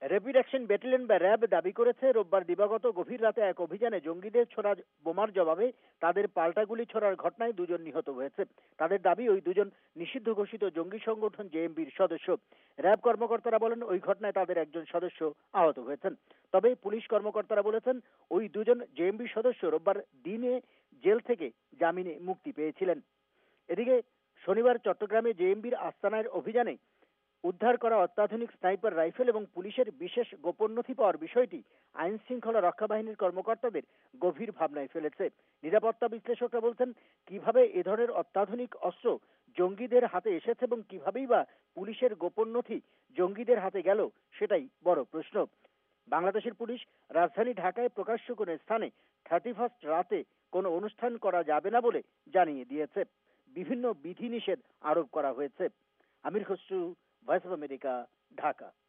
Rapid action battalion বা RAB দাবি করেছে রোববার দিবাগত গভীর রাতে এক অভিযানে জঙ্গিদের ছোড়া বোমার জবাবে তাদের পাল্টা গুলি ছোড়ার ঘটনায় দুজন নিহত হয়েছে। তাদের দাবি ওই দুজন নিষিদ্ধ ঘোষিত জঙ্গি সংগঠন জেএমবির সদস্য। র্যাব কর্মকর্তারা বলেন ওই ঘটনায় তাদের একজন সদস্য আহত হয়েছেন। তবে পুলিশ কর্মকর্তারা বলেছেন ওই দুজন জেএমবি সদস্য রোববার দিনে জেল থেকে জামিনে মুক্তি পেয়েছিলেন। এদিকে শনিবার চট্টগ্রামে জেএমবির আস্তানার অভিযানে উদ্ধার করা অত্যাধুনিক স্নাইপার রাইফেল এবং পুলিশের বিশেষ গোপন নথি পাওয়ার বিষয়টি আইন শৃঙ্খলা রক্ষা বাহিনীর কর্মকর্তাদের গভীর ভাবনায় ফেলেছে। নিরাপত্তা বিশ্লেষকরা বলছেন কিভাবে এ ধরনের অত্যাধুনিক অস্ত্র জঙ্গিদের হাতে এসেছে এবং কিভাবেই বা পুলিশের গোপন নথি জঙ্গিদের হাতে গেল সেটাই বড় প্রশ্ন। বাংলাদেশের পুলিশ রাজধানী ঢাকায় প্রকাশ্য কোনো স্থানে 31 রাতে কোনো অনুষ্ঠান করা যাবে না বলে জানিয়ে দিয়েছে। বিভিন্ন বিধিনিষেধ আরোপ করা হয়েছে। Amir Khasru, voice of America, Dhaka.